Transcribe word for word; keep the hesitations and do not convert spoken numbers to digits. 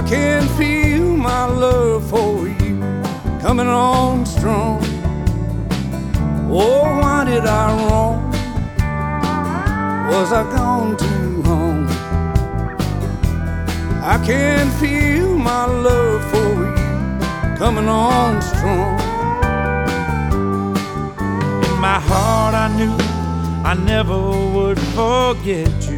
I can feel my love for you coming on strong. Oh, why did I wrong? Was I gone too long? I can feel my love for you coming on strong. In my heart I knew I never would forget you.